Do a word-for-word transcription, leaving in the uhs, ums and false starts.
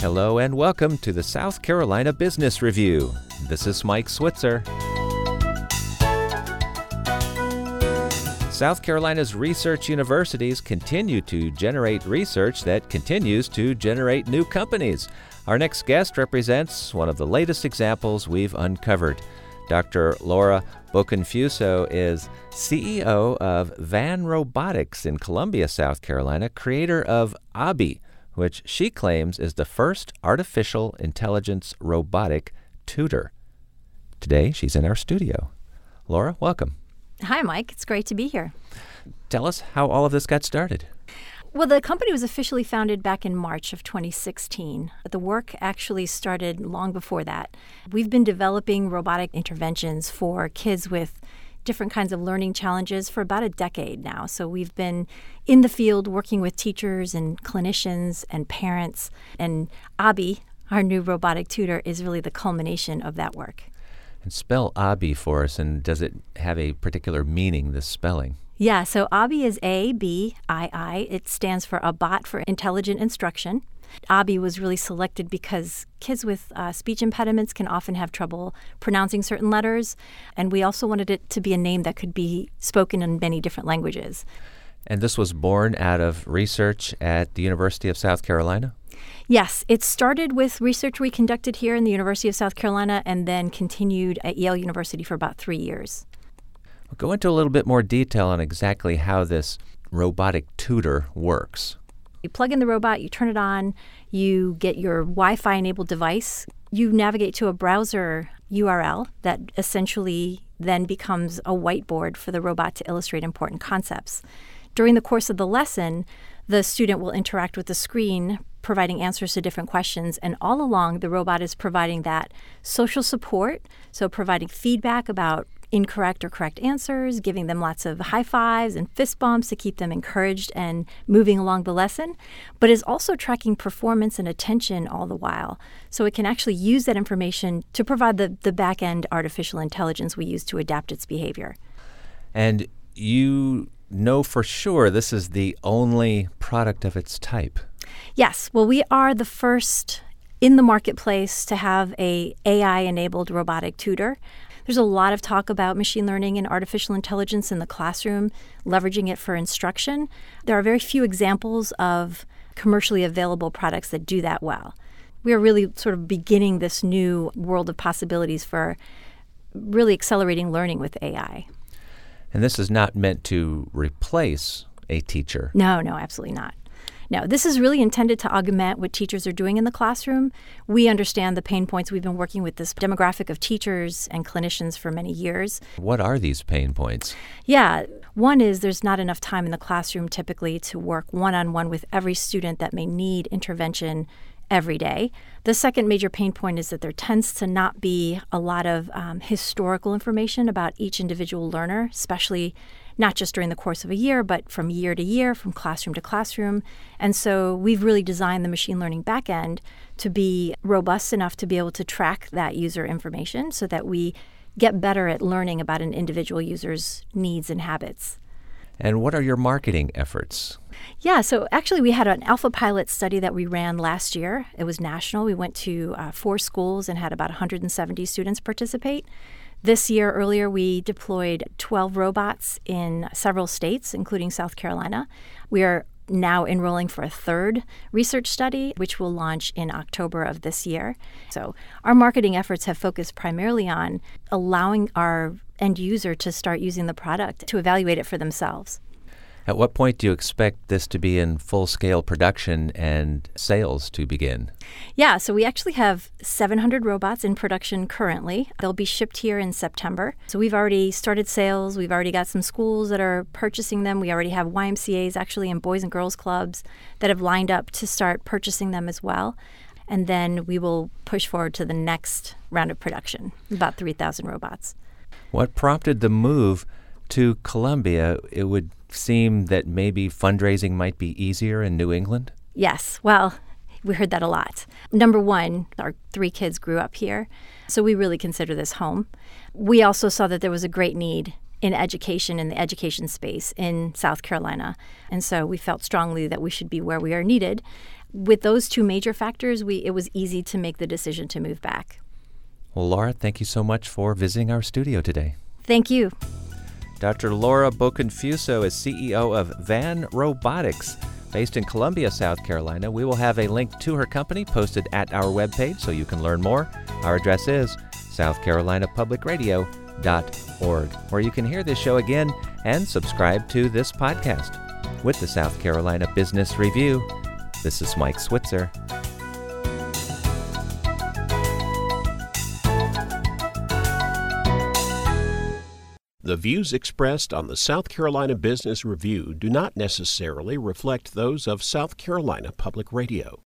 Hello and welcome to the South Carolina Business Review. This is Mike Switzer. South Carolina's research universities continue to generate research that continues to generate new companies. Our next guest represents one of the latest examples we've uncovered. Doctor Laura Boconfuso is C E O of Van Robotics in Columbia, South Carolina, creator of Abby, which she claims is the first artificial intelligence robotic tutor. Today, she's in our studio. Laura, welcome. Hi, Mike. It's great to be here. Tell us how all of this got started. Well, the company was officially founded back in March of twenty sixteen. But the work actually started long before that. We've been developing robotic interventions for kids with different kinds of learning challenges for about a decade now. So we've been in the field working with teachers and clinicians and parents. And Abby, our new robotic tutor, is really the culmination of that work. And spell Abby for us, and does it have a particular meaning, this spelling? Yeah, so Abby is A B I I. It stands for a bot for intelligent instruction. Abby was really selected because kids with uh, speech impediments can often have trouble pronouncing certain letters, and we also wanted it to be a name that could be spoken in many different languages. And this was born out of research at the University of South Carolina? Yes, it started with research we conducted here in the University of South Carolina and then continued at Yale University for about three years. We'll go into a little bit more detail on exactly how this robotic tutor works. You plug in the robot, you turn it on, you get your Wi-Fi enabled device, you navigate to a browser U R L that essentially then becomes a whiteboard for the robot to illustrate important concepts. During the course of the lesson, the student will interact with the screen, providing answers to different questions, and all along the robot is providing that social support, so providing feedback about incorrect or correct answers, giving them lots of high fives and fist bumps to keep them encouraged and moving along the lesson, but is also tracking performance and attention all the while. So it can actually use that information to provide the, the back-end artificial intelligence we use to adapt its behavior. And you know for sure this is the only product of its type. Yes. Well, we are the first in the marketplace to have a A I-enabled robotic tutor. There's a lot of talk about machine learning and artificial intelligence in the classroom, leveraging it for instruction. There are very few examples of commercially available products that do that well. We are really sort of beginning this new world of possibilities for really accelerating learning with A I. And this is not meant to replace a teacher. No, no, absolutely not. No, this is really intended to augment what teachers are doing in the classroom. We understand the pain points. We've been working with this demographic of teachers and clinicians for many years. What are these pain points? Yeah, one is there's not enough time in the classroom typically to work one-on-one with every student that may need intervention every day. The second major pain point is that there tends to not be a lot of um, historical information about each individual learner, especially not just during the course of a year, but from year to year, from classroom to classroom. And so we've really designed the machine learning backend to be robust enough to be able to track that user information so that we get better at learning about an individual user's needs and habits. And what are your marketing efforts? Yeah, so actually we had an alpha pilot study that we ran last year. It was national. We went to uh, four schools and had about one hundred seventy students participate. This year, earlier, we deployed twelve robots in several states, including South Carolina. We are now enrolling for a third research study, which will launch in October of this year. So our marketing efforts have focused primarily on allowing our end user to start using the product to evaluate it for themselves. At what point do you expect this to be in full-scale production and sales to begin? Yeah, so we actually have seven hundred robots in production currently. They'll be shipped here in September. So we've already started sales. We've already got some schools that are purchasing them. We already have Y M C As actually and Boys and Girls Clubs that have lined up to start purchasing them as well. And then we will push forward to the next round of production, about three thousand robots. What prompted the move to Columbia? It would seem that maybe fundraising might be easier in New England? Yes. Well, we heard that a lot. Number one, our three kids grew up here, so we really consider this home. We also saw that there was a great need in education, in the education space in South Carolina, and so we felt strongly that we should be where we are needed. with those two major factors, we it was easy to make the decision to move back. Well, Laura, thank you so much for visiting our studio today. Thank you. Doctor Laura Boconfuso is C E O of Van Robotics, based in Columbia, South Carolina. We will have a link to her company posted at our webpage so you can learn more. Our address is south carolina public radio dot org, where you can hear this show again and subscribe to this podcast. With the South Carolina Business Review, this is Mike Switzer. The views expressed on the South Carolina Business Review do not necessarily reflect those of South Carolina Public Radio.